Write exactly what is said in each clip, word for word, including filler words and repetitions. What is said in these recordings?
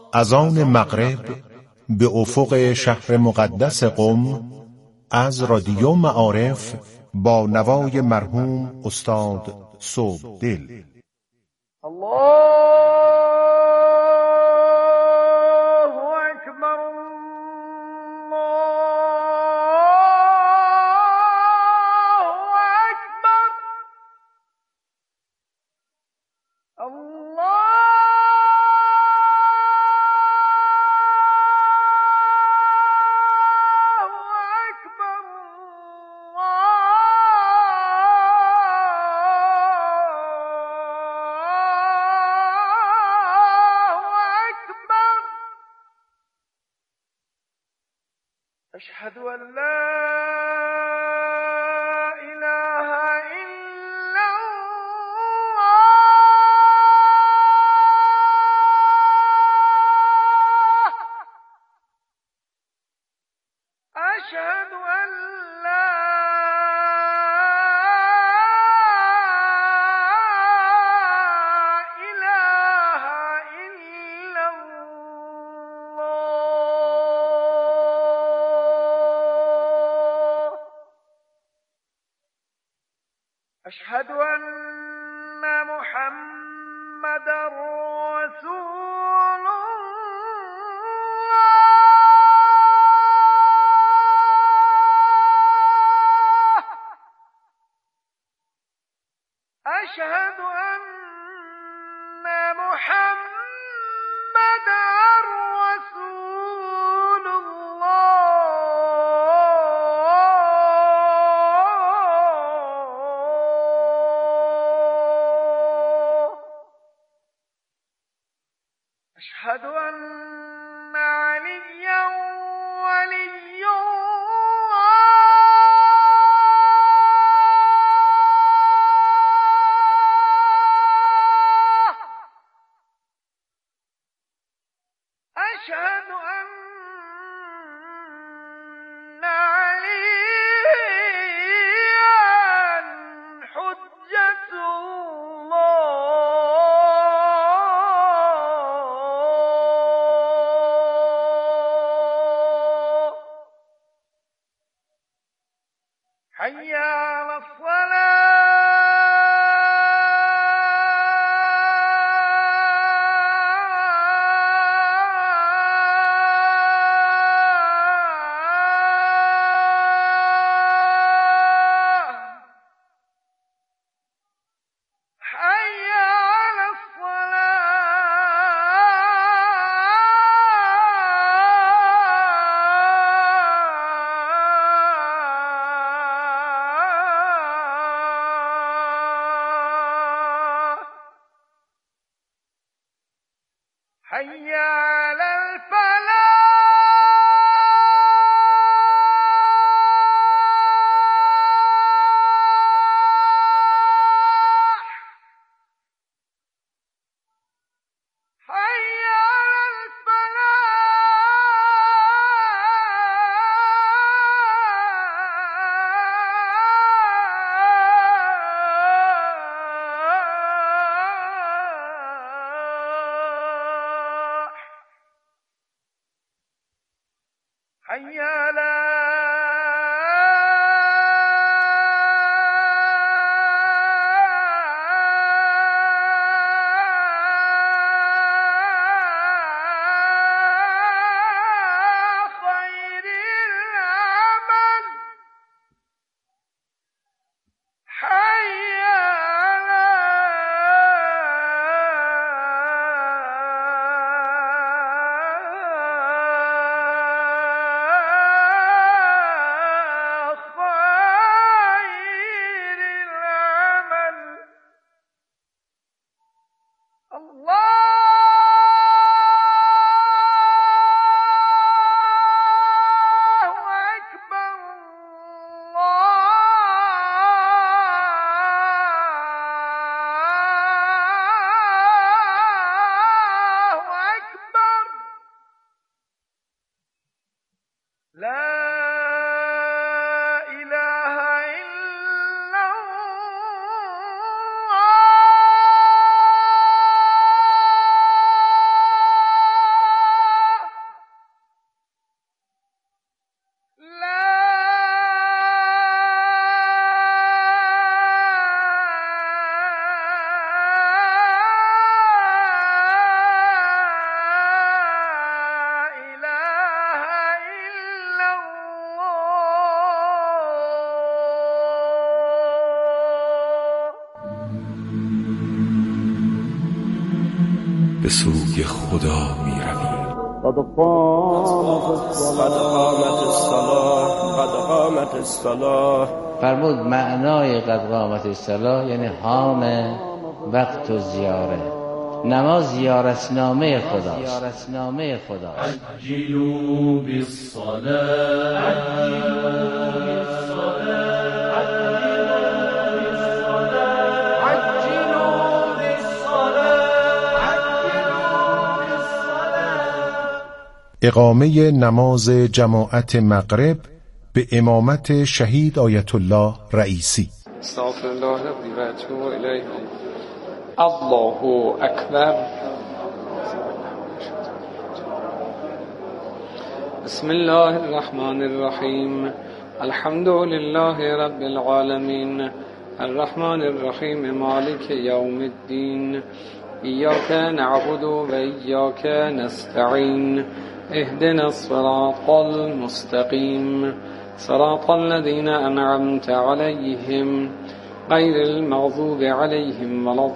از آن مغرب به افق شهر مقدس قم از رادیو معارف با نوای مرحوم استاد صبحدل. الله اکبر، الله اکبر، الله أشهد أن لا إله إلا الله، أشهد أن لا إله إلا الله، أشهد أن محمدا رسول الله، أشهد أن محمدا رسول الله، أشهد أن عليا ولي الله، أشهد أن عليا حجة الله، حي على الصلاة، حي على الصلاة، حي على الفلاح، حي على الفلاح، حي على خير العمل، حي على به سوی خدا می رویم. قد قامت الصلاة قد قامت الصلاة. فرمود معنای قد قامت الصلاة یعنی حان وقت و زیاره. نماز زیارتنامه خدا، زیارتنامه خدا. عجلوا بالصلاة اقامه نماز جماعت مغرب به امامت شهید آیت الله رئیسی. استغفر الله ربی و اتوب الیه. الله اکبر. بسم الله الرحمن الرحیم. الحمد لله رب العالمین الرحمن الرحیم مالک یوم الدین ایاک نعبد و ایاک نستعین اهدنا الصراط المستقیم صراط الذين أنعمت عليهم غير المغضوب عليهم ولا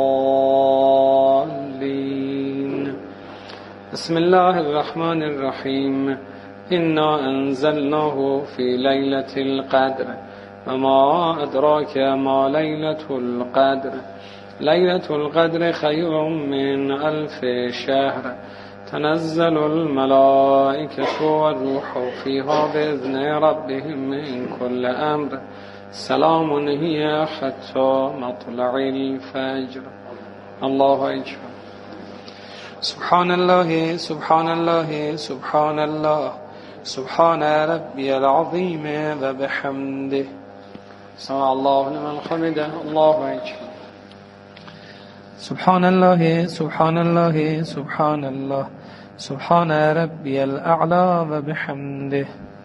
الضالين. بسم الله الرحمن الرحيم. إنا أنزلناه في ليلة القدر وما أدراك ما ليلة القدر. ليلة القدر خير من ألف شهر. تنزل الملائكة والروح فيها بإذن ربهم من كل أمر. سلام هي حتى مطلع الفجر. الله أكبر. سبحان الله سبحان الله سبحان الله سبحان ربي العظيم وبحمده. سمع الله لمن حمده. الله أكبر. سبحان الله سبحان الله سبحان الله سبحان ربي الأعلى وبحمده.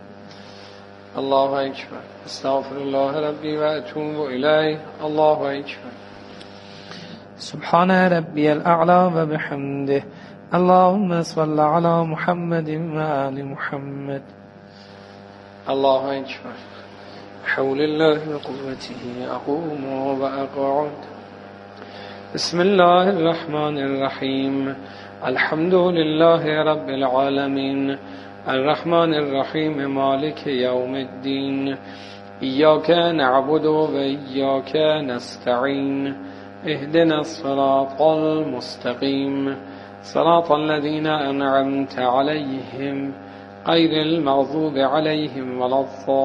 الله أكبر. استغفر الله ربي وأتوب إليه. الله أكبر. سبحان ربي الأعلى وبحمده. اللهم صل على محمد وآل محمد. الله أكبر. حول الله وقوته أقوم وأقعد. بسم الله الرحمن الرحيم. الحمد لله رب العالمين الرحمن الرحيم مالك يوم الدين إياك نعبد وإياك نستعين اهدنا الصراط المستقيم صراط الذين أنعمت عليهم غير المغضوب عليهم ولا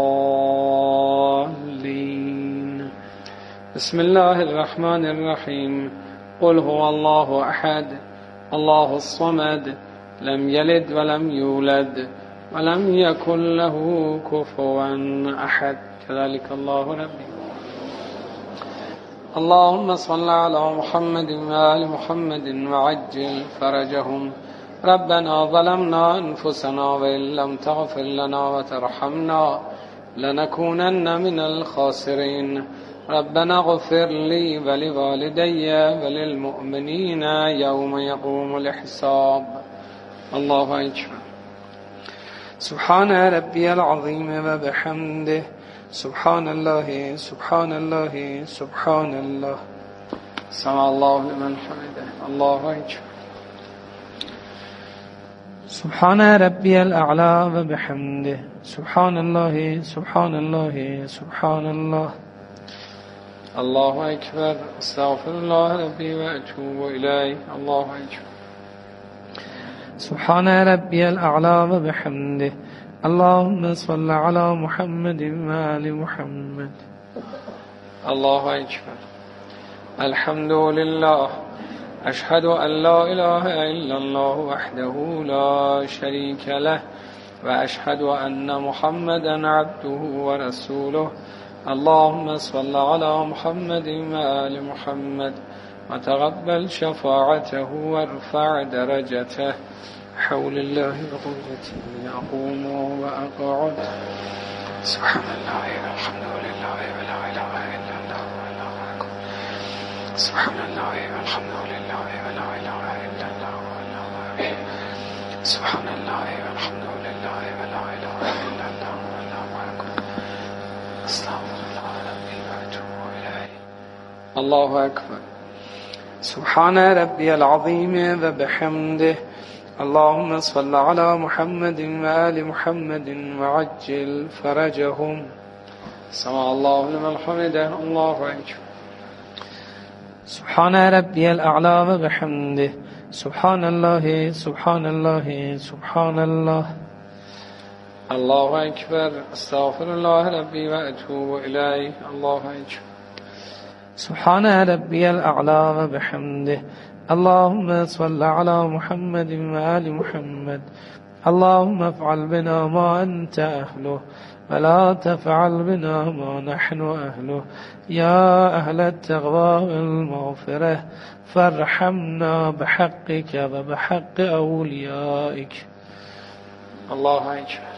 الضالين. بسم الله الرحمن الرحيم. قل هو الله أحد الله الصمد لم يلد ولم يولد ولم يكن له كفوا أحد. كذلك الله ربي. اللهم صل على محمد وآل محمد وعجل فرجهم. ربنا ظلمنا أنفسنا وإن لم تغفر لنا وترحمنا لنكونن من الخاسرين. ربنا اغفر لي ولوالدي وللمؤمنين يوم يقوم الحساب. الله أكبر. سبحان ربي العظيم وبحمده. سبحان الله سبحان الله سبحان الله. سمع الله لمن حمده. الله أكبر. سبحان ربي الأعلى وبحمده. سبحان الله سبحان الله سبحان الله. الله أكبر. استغفر الله ربي وأتوب إليه. الله أكبر. سبحان ربي الأعلى وبحمده. اللهم صل على محمد وآل محمد. الله أكبر. الحمد لله. أشهد أن لا إله إلا الله وحده لا شريك له وأشهد أن محمدا عبده ورسوله. اللهم صل على محمد وآل محمد وتقبل شفاعته وارفع درجته. حول الله وقوته أقوم وأقعد. سبحان الله والحمد لله ولا إله إلا الله والله أكبر. سبحان الله والحمد لله ولا إله إلا الله والله أكبر. سبحان الله والحمد لله ولا إله إلا الله والله أكبر. استغفر الله ربي وأتوب إليه. الله أكبر. سبحان ربي العظيم وبحمده اللهم صل على محمد وآل محمد وعجل فرجهم. سمع الله لمن حمده. الله أكبر. سبحان ربي الأعلى وبحمده سبحان الله سبحان الله سبحان الله. الله أكبر. استغفر الله ربي وأتوب إليه. الله أكبر. سبحان ربي الأعلى وبحمده اللهم صل على محمد وآل محمد. اللهم افعل بنا ما أنت أهله ولا تفعل بنا ما نحن أهله يا أهل التقوى والمغفرة فارحمنا بحقك وبحق أوليائك. الله أكبر.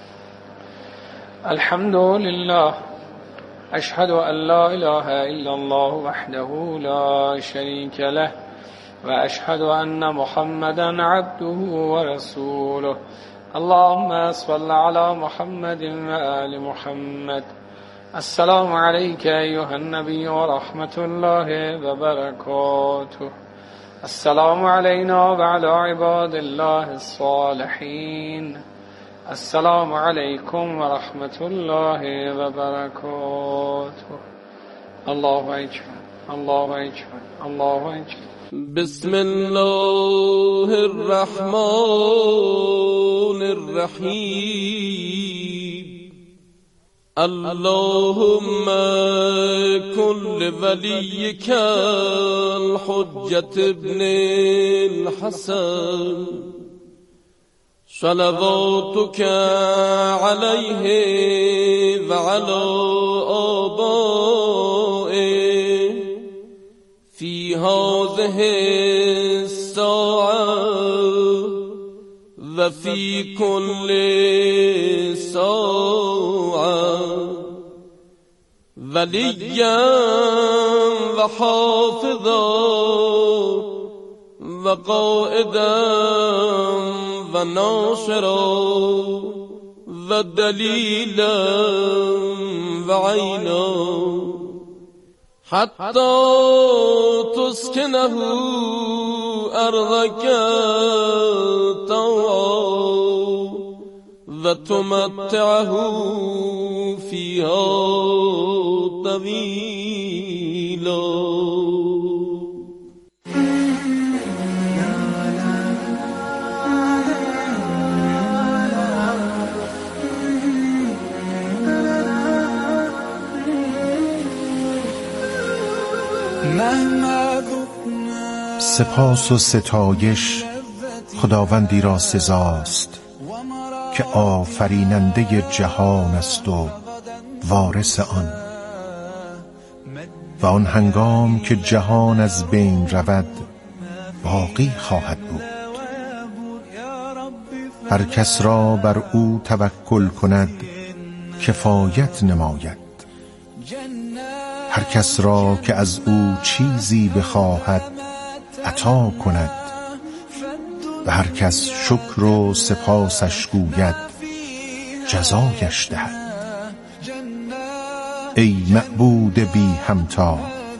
الحمد لله. أشهد أن لا إله إلا الله وحده لا شريك له وأشهد أن محمدا عبده ورسوله. اللهم صل على محمد وآل محمد. السلام عليك أيها النبي ورحمة الله وبركاته. السلام علينا وعلى عباد الله الصالحين. السلام عليكم ورحمة الله وبركاته. الله أكبر. الله أكبر. الله أكبر. بسم الله الرحمن الرحيم. اللهم كن لوليك الحجة ابن الحسن صلواتك عليه وعلى آبائه في هذه الساعة وفي كل ساعة وليا وحافظا وقائدا وناصرا ودليلا وعينا حتى تسكنه أرضك طوعا وتمتعه فيها طويلا. سپاس و ستایش خداوندی را سزاست که آفریننده جهان است و وارث آن. و آن هنگام که جهان از بین رود باقی خواهد بود. هر کس را بر او توکل کند کفایت نماید. هر کس را که از او چیزی بخواهد عطا کند و هر کس شکر و سپاسش گوید جزایش دهد. ای معبود بی همتا،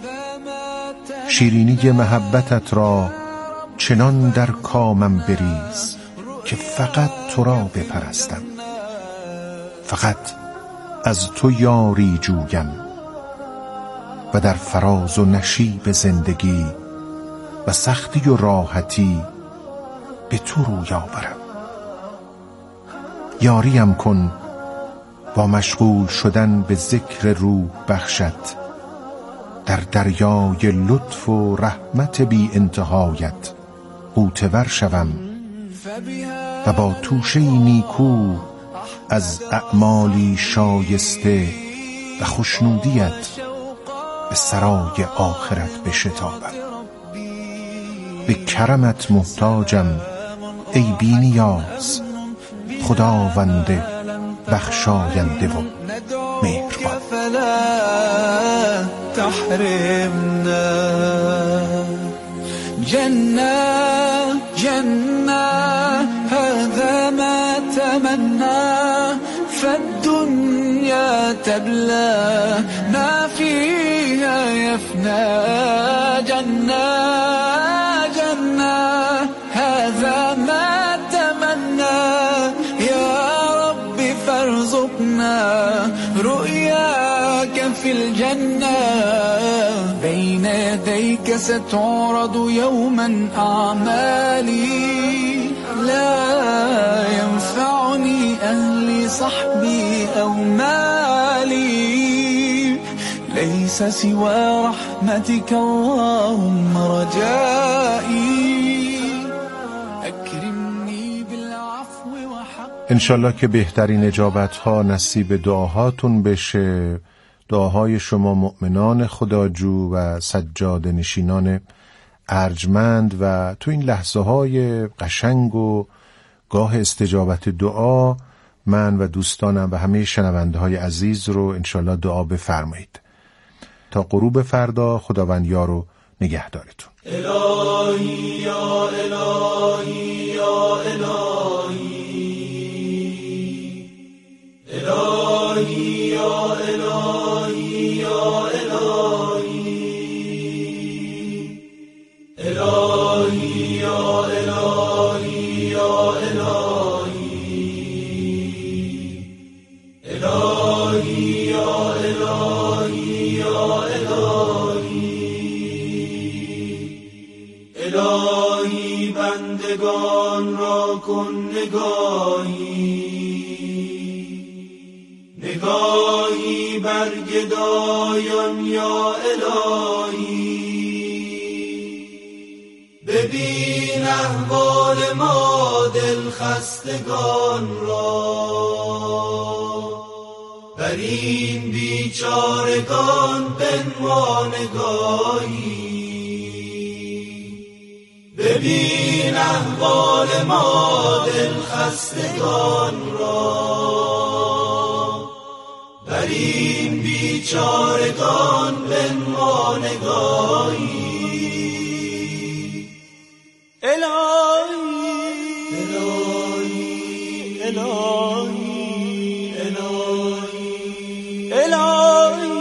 شیرینی محبتت را چنان در کامم بریز که فقط تو را بپرستم. فقط از تو یاری جویم و در فراز و نشیب زندگی و سختی و راحتی به تو روی آورم. یاریم کن با مشغول شدن به ذکر روح بخشت در دریای لطف و رحمت بی انتهایت غوطه‌ور شوم و با توشه نیکو از اعمالی شایسته و خوشنودیت به سرای آخرت بشتابم. به کرمت محتاجم ای بی نیاز، خداوند بخشاینده و مهربان. تحرمنا جنة جنة هذا ما تمنى فالدنيا تبلى ما فيها يفنى. جنة رؤيتنا رؤياك في الجنة بين يديك ستعرض يوما أعمالي لا ينفعني أهلي صحبي أو مالي ليس سوى رحمتك اللهم رجائي أكرمني بالعفو وحق. انشالله که بهترین اجابت ها نصیب دعاهاتون بشه، دعاهای شما مؤمنان خداجو و سجاده نشینان ارجمند و تو این لحظه های قشنگ و گاه استجابت دعا من و دوستانم و همه شنونده های عزیز رو انشالله دعا بفرمایید. تا غروب فردا خداوند یار و نگهدارتون. الهی یا الهی یا الهی الهی یا الهی یا الهی الهی یا الهی یا الهی الهی یا الهی یا الهی الهی بندگان را کن نگاهی نگاهی بر گدایان یا الهی ببین احوال ما دل خستگان را بر این بیچارگان بنما نگاهی ببین احوال ما دل خستگان را بر این بیچارگان بنما نگاهی الهی الهی الهی الهی الهی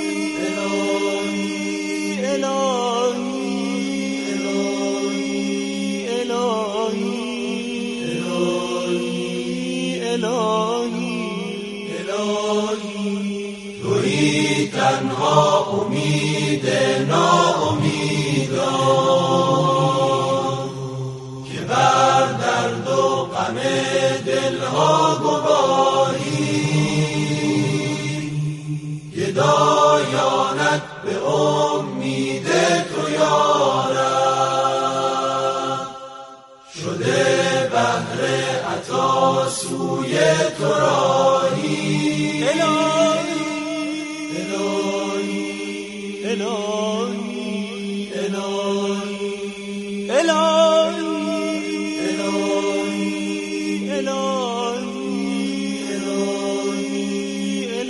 تنها امید ناامیدان که بر درد و غم دلها گواهی گدایانت به امید تو یارب شده بهر عطا سوی تو راهی الهی الهی الهی الهی الهی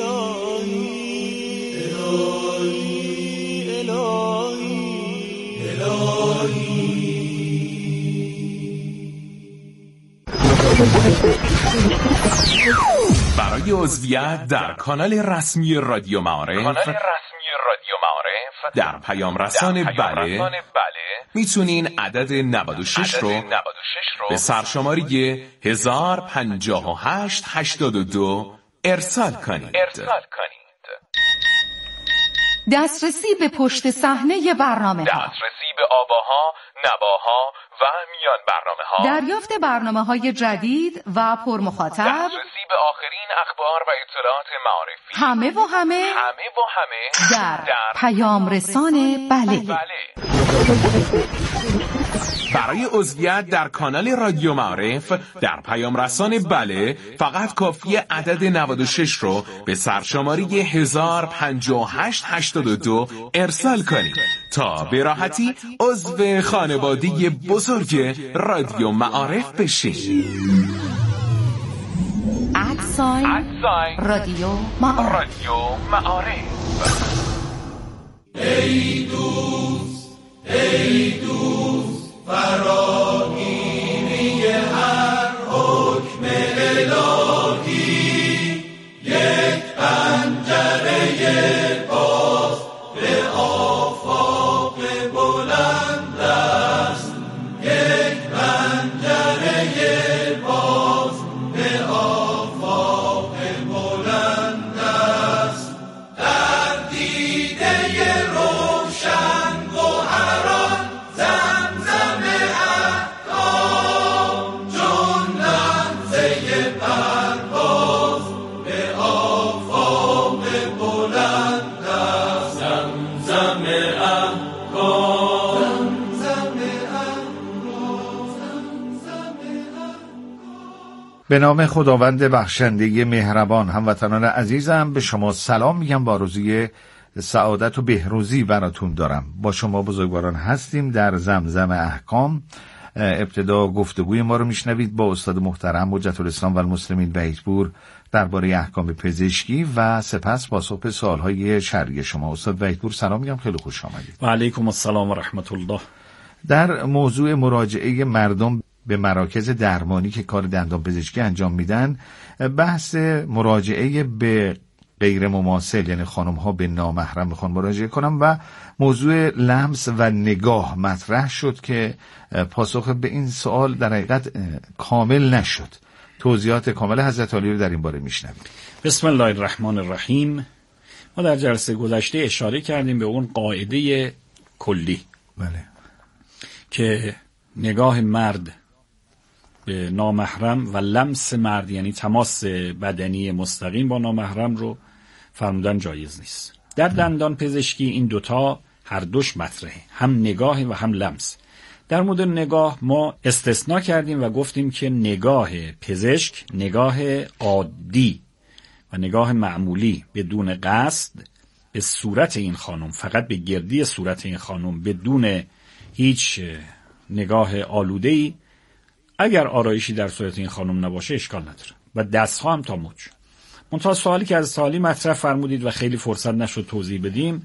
برای عضویت در کانال رسمی رادیو معارف در پیام رسان بله میتونین عدد نود و شش رو به سرشماری هزار و پنجاه و هشت هشتاد و دو ارسال کنید. دسترسی به پشت صحنه برنامه ها، دسترسی به آواها، نواها و میان برنامه ها، دریافت برنامه های جدید و پرمخاطب، دسترسی به آخرین اخبار و اطلاعات معارفی، همه و همه همه و همه در, در پیام رسان بله. بله. برای عضویت در کانال رادیو معارف در پیام رسان بله فقط کافی عدد نود و شش رو به سرشماری هزار و پنجاه و هشت هشتاد و دو ارسال کنید تا به راحتی عضو خانواده بزرگ رادیو معارف بشید. ادساین رادیو معارف. رادیو معارف. ای دوست ای دوست فراگیری هر حکم الهی یک پنجره باز به آفاق بلند است یک پنجره باز به آفاق بلند به نام خداوند بخشنده مهربان. هموطنان عزیزم به شما سلام میگم، با آرزوی سعادت و بهروزی براتون دارم. با شما بزرگواران هستیم در زمزم احکام. ابتدا گفتگوی ما رو میشنوید با استاد محترم حجت الاسلام و المسلمین وحیدپور درباره احکام پزشکی و سپس پاسخ به سوالهای شرعی شما. استاد وحیدپور سلام میگم، خیلی خوش آمدید. و علیکم السلام و رحمت الله. در موضوع مراجعه مردم به مراکز درمانی که کار دندان پزشکی انجام میدن، بحث مراجعه به غیر مماثل یعنی خانم ها به نامحرم میخوان مراجعه کنم و موضوع لمس و نگاه مطرح شد که پاسخ به این سوال در حقیقت کامل نشد. توضیحات کامل حضرت علی رو در این باره میشنویم. بسم الله الرحمن الرحیم. ما در جلسه گذشته اشاره کردیم به اون قاعده کلی، بله، که نگاه مرد به نامحرم و لمس مرد یعنی تماس بدنی مستقیم با نامحرم رو فرمودن جایز نیست. در دندان پزشکی این دوتا هر دوش مطرحه، هم نگاه و هم لمس. در مورد نگاه ما استثناء کردیم و گفتیم که نگاه پزشک نگاه عادی و نگاه معمولی بدون قصد به صورت این خانم، فقط به گردی صورت این خانم بدون هیچ نگاه آلوده‌ای، اگر آرایشی در صورت این خانم نباشه اشکال نداره و دستها هم تا مچ. منتها سوالی که از سوالی مطرح فرمودید و خیلی فرصت نشد توضیح بدیم،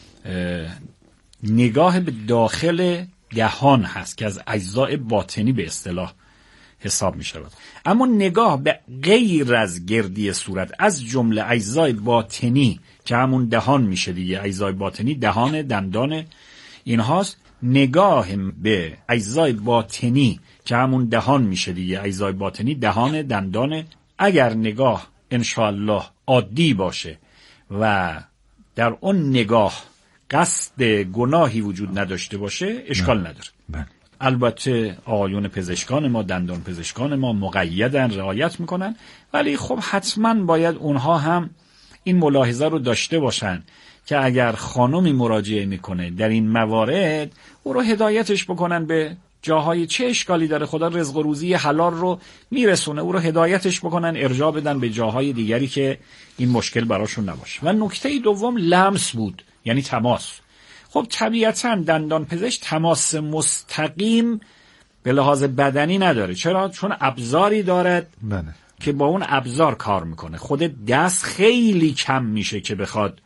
نگاه به داخل دهان هست که از اجزای باطنی به اصطلاح حساب می شود. اما نگاه به غیر از گردی صورت از جمله اجزای باطنی که همون دهان میشه دیگه، اجزای باطنی دهان، دندان اینهاست، نگاه به اجزای باطنی که همون دهان میشه دیگه، اجزای باطنی دهان، دندان، اگر نگاه انشاءالله عادی باشه و در اون نگاه قصد گناهی وجود نداشته باشه اشکال نداره. بله. البته آقایون پزشکان ما، دندان پزشکان ما مقیدن، رعایت میکنن، ولی خب حتما باید اونها هم این ملاحظه رو داشته باشن که اگر خانمی مراجعه میکنه در این موارد، او رو هدایتش بکنن به جاهای چه اشکالی داره، خدا رزق و روزی حلال رو میرسونه، او رو هدایتش بکنن، ارجاع بدن به جاهای دیگری که این مشکل براشون نباشه. و نکته دوم لمس بود، یعنی تماس. خب طبیعتاً دندان پزشک تماس مستقیم به لحاظ بدنی نداره. چرا؟ چون ابزاری دارد بله. که با اون ابزار کار میکنه. خود دست خیلی کم میشه که بخواد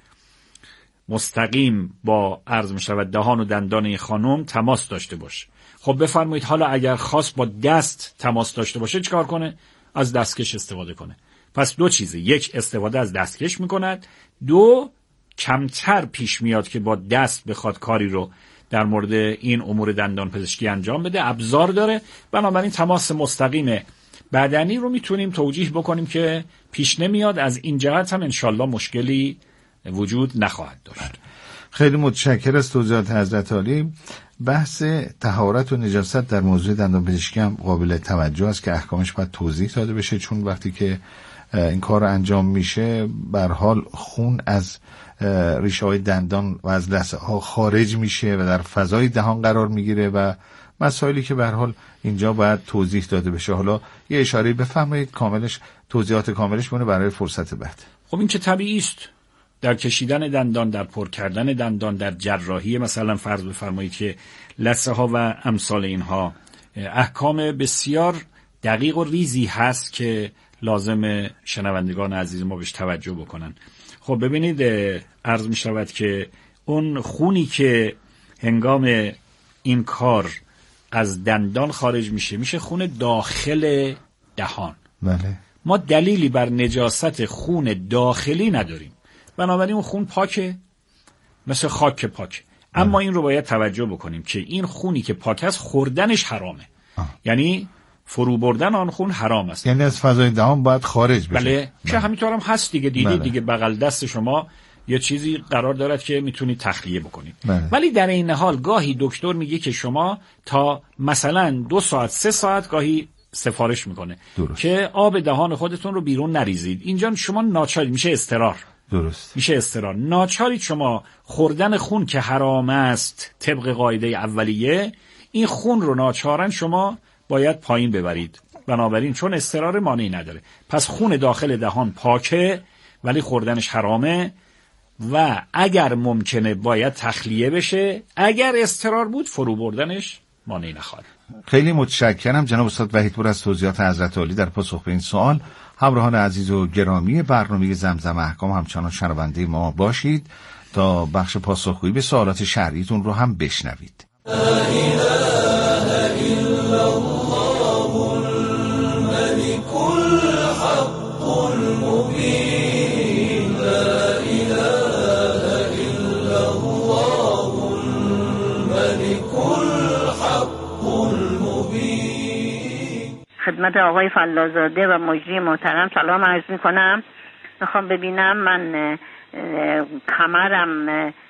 مستقیم با عرض میشود دهان و دندان این خانم تماس داشته باشه. خب بفرمایید حالا اگر خواست با دست تماس داشته باشه چیکار کنه؟ از دستکش استفاده کنه. پس دو چیزه، یک استفاده از دستکش میکند، دو کمتر پیش میاد که با دست بخواد کاری رو در مورد این امور دندان پزشکی انجام بده، ابزار داره. بنابراین تماس مستقیم بدنی رو میتونیم توجیه بکنیم که پیش نمیاد. از این جهت هم انشالله مشکلی وجود نخواهد داشت. خیلی متشکر از توضیحات حضرت عالی. بحث طهارت و نجاست در موضوع دندان پزشکی هم قابل توجه است که احکامش باید توضیح داده بشه، چون وقتی که این کار انجام میشه به هر حال خون از ریشه های دندان و از لثه ها خارج میشه و در فضای دهان قرار میگیره و مسائلی که به هر حال اینجا باید توضیح داده بشه. حالا یه اشاره بفرمایید کاملش، توضیحات کاملش بونه برای فرصت بعد. خب این که طبیعی است، در کشیدن دندان، در پر کردن دندان، در جراحی مثلا فرض بفرمایید که لثه ها و امثال اینها احکام بسیار دقیق و ریزی هست که لازم شنوندگان عزیز ما بهش توجه بکنن. خب ببینید، عرض می شود که اون خونی که هنگام این کار از دندان خارج میشه میشه خون داخل دهان. بله. ما دلیلی بر نجاست خون داخلی نداریم، بنابراین اون خون پاکه، مثل خاک پاک. اما این رو باید توجه بکنیم که این خونی که پاک است خوردنش حرامه. آه. یعنی فرو بردن آن خون حرام است، یعنی از فضای دهان باید خارج بشه. بله. که همینطور هم هست دیگه، دیدید بله. دیگه بغل دست شما یه چیزی قرار دارد که میتونید تخلیه بکنید. بله. ولی در این حال گاهی دکتر میگه که شما تا مثلا دو ساعت سه ساعت گاهی سفارش میکنه درست. که آب دهان خودتون رو بیرون نریزید. اینجا شما ناچاری میشه استرار. درست. میشه استرار. ناچاری شما خوردن خون که حرام است طبق قاعده اولیه، این خون رو ناچارن شما باید پایین ببرید. بنابراین چون اضطرار مانعی نداره، پس خون داخل دهان پاکه ولی خوردنش حرامه و اگر ممکنه باید تخلیه بشه، اگر اضطرار بود فرو بردنش مانعی نخواهد. خیلی متشکرم جناب استاد وحیدپور از توضیحات حضرت عالی در پاسخ به این سوال. همراهان عزیز و گرامی برنامه زمزم احکام همچنان شنونده ما باشید تا بخش پاسخگویی به سوالات شرعیتون رو هم بشنوید. لا اله الا الله الملك الحق المبين لا اله الا الله الملك الحق المبين. خدمت آقای فلاح‌زاده و مجری محترم سلام عرض میکنم. میخوام ببینم من کمرم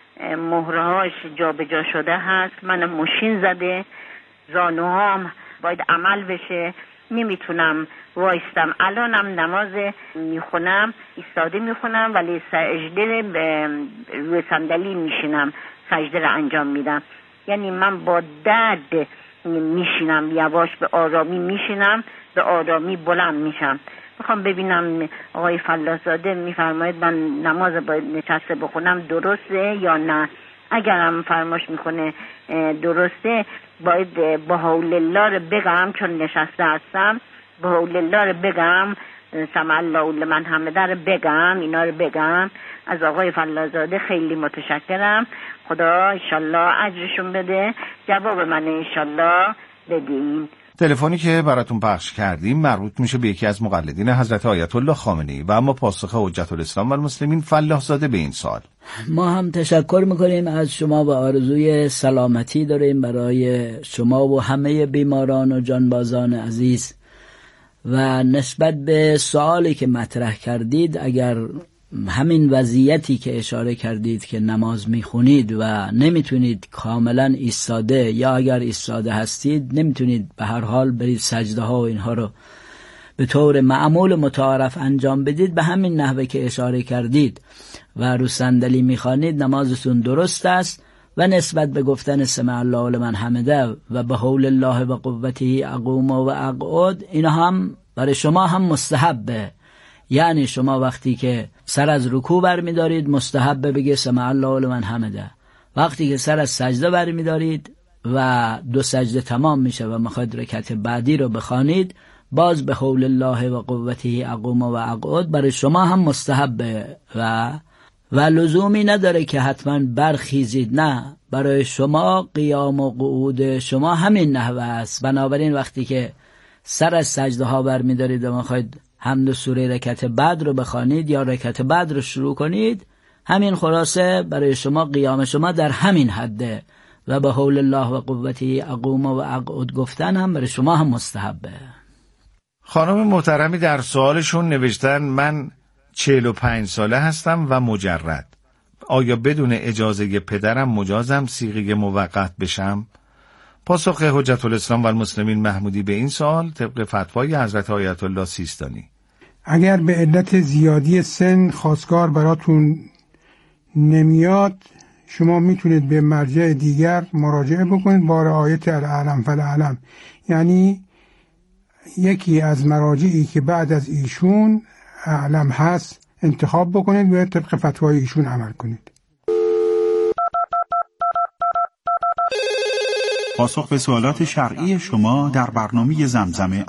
مهرهاش جا به جا شده هست، من ماشین زده، زانوهام باید عمل بشه، نمیتونم وایستم. الانم نماز میخونم ایستاده میخونم ولی سجده روی صندلی میشینم، سجده رو انجام میدم. یعنی من با درد میشینم، یواش به آرامی میشینم، به آرامی بلند میشم. میخوام ببینم آقای فلاح‌زاده میفرماید من نماز باید نشسته بخونم درسته یا نه؟ اگرم فرماش میکنه درسته باید با حول الله رو بگم چون نشسته هستم، با حول الله رو بگم، سمع الله لمن حمده رو بگم، اینا رو بگم. از آقای فلاح‌زاده خیلی متشکرم. خدا انشالله اجرشون بده، جواب من انشالله بدین. تلفنی که براتون پخش کردیم مربوط میشه به یکی از مقلدین حضرت آیت الله خامنه‌ای و اما پاسخ حجت الاسلام و المسلمین فلاح‌زاده به این سوال. ما هم تشکر میکنیم از شما و آرزوی سلامتی داریم برای شما و همه بیماران و جانبازان عزیز. و نسبت به سوالی که مطرح کردید، اگر همین وضعیتی که اشاره کردید که نماز میخونید و نمیتونید کاملا ایستاده، یا اگر ایستاده هستید نمیتونید به هر حال برید سجده ها و اینها رو به طور معمول متعارف انجام بدید، به همین نحوه که اشاره کردید و رو صندلی میخوانید، نمازتون درست است. و نسبت به گفتن سمع الله لمن حمده و به حول الله و قوته اقوم و اقعد، اینا هم برای شما هم مستحبه. یعنی شما وقتی که سر از رکوع برمی دارید مستحبه بگه سمع الله لمن حمده، وقتی که سر از سجده برمی دارید و دو سجده تمام میشه و میخواید رکعت بعدی رو بخوانید، باز به حول الله و قوته اقوم و اقعد برای شما هم مستحبه و و لزومی نداره که حتما برخیزید. نه، برای شما قیام و قعود شما همین نحوه است. بنابراین وقتی که سر از سجده ها برمی دارید و میخواید حمد و سوره رکعت بعد رو بخوانید یا رکعت بعد رو شروع کنید، همین خلاصه برای شما قیام شما در همین حده و به حول الله و قوته اقوم و اقعد گفتن هم برای شما هم مستحبه. خانم محترمی در سوالشون نوشتن من چهل و پنج ساله هستم و مجرد. آیا بدون اجازه پدرم مجازم صیغه موقت بشم؟ پاسخ حجت الاسلام و المسلمین محمودی به این سوال طبق فتوای حضرت آیت الله سیستانی: اگر به علت زیادی سن خواستگار براتون نمیاد، شما میتونید به مرجع دیگر مراجعه بکنید با رعایت الاعلم فالاعلم، یعنی یکی از مراجعی که بعد از ایشون اعلم هست انتخاب بکنید و طبق فتوای ایشون عمل کنید. پاسخ به سوالات شرعی شما در برنامه زمزم